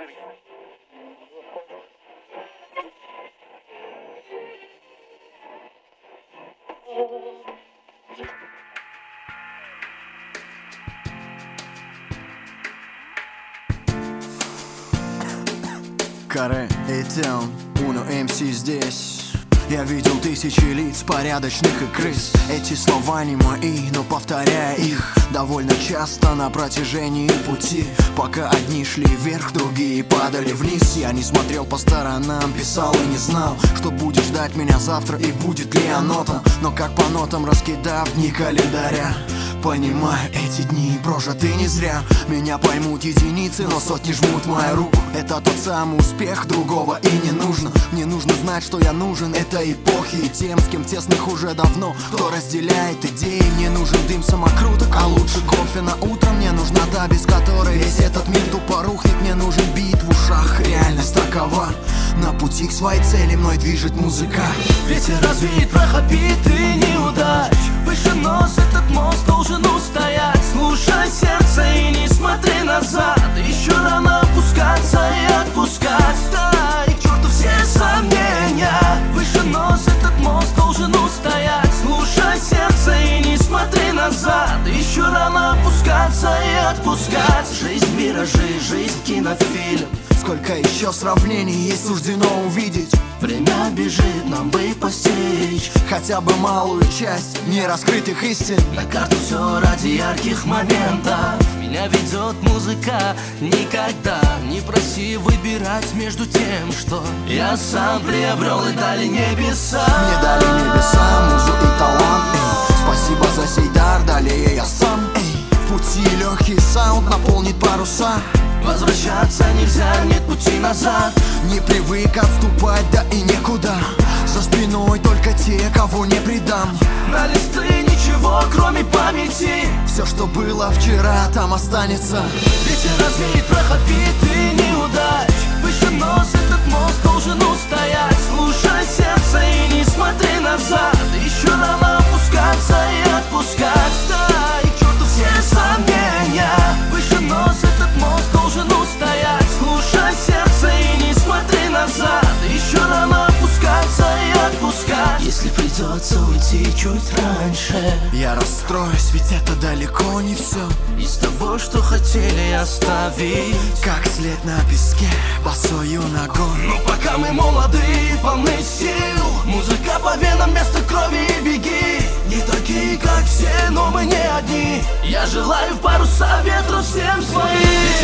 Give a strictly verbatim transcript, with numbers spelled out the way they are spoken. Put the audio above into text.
Каре и Теон, Уно эм си здесь. Я видел тысячи лиц, порядочных и крыс. Эти слова не мои, но повторяя их довольно часто на протяжении пути, пока одни шли вверх, другие падали вниз. Я не смотрел по сторонам, писал и не знал, что будет ждать меня завтра и будет ли оно там. Но как по нотам раскидав дни календаря, понимаю, эти дни прожиты не зря. Меня поймут единицы, но сотни жмут мою руку. Это тот самый успех, другого и не нужно. Мне нужно знать, что я нужен этой эпохе и тем, с кем тесных уже давно, кто разделяет идеи. Мне нужен дым самокруток, а лучше кофе на утро. Мне нужна та, без которой весь этот мир тупо рухнет. Мне нужен бит в ушах, реальность такова. На пути к своей цели мной движет музыка. Ветер развеет прах обид и неудач. Выше нос этот мост должен устоять. Слушай сердце и не смотри назад. Еще рано опускаться и отпускать. Да, и к черту все сомнения. Выше нос этот мост должен устоять. Слушай сердце и не смотри назад. Еще рано опускаться и отпускать. Жизнь миражи, жизнь кинофильм. Сколько еще сравнений ей суждено увидеть. Время бежит, нам бы постичь хотя бы малую часть нераскрытых истин. На карту все ради ярких моментов. Меня ведет музыка, никогда не проси выбирать между тем, что я сам приобрел и дали небеса. Мне дали небеса, музу и талант, эй. Спасибо за сей дар, далее я сам, эй. В пути легкий саунд наполнит паруса. Возвращаться нельзя, нет пути назад. Не привык отступать, да и некуда. За спиной только те, кого не предам. На листы ничего, кроме памяти. Все, что было вчера, там останется. Ветер развеет прах обид и неудач. Выше нос этот мост должен устоять. Слушай сердце и не смотри назад. Еще рано опускаться и отпускать. Да, и к черту все сомнения. Выше нос этот мост должен устоять. Слушай сердце и не смотри назад. Еще рано опускаться и отпускать. Если придется уйти чуть раньше, я расстроюсь, ведь это далеко не все из того, что хотели оставить. Как след на песке, босою ногой. Но пока мы молоды и полны сил, музыка по венам, вместо крови и беги. Не такие, как все, но мы не одни. Я желаю паруса ветра всем своим.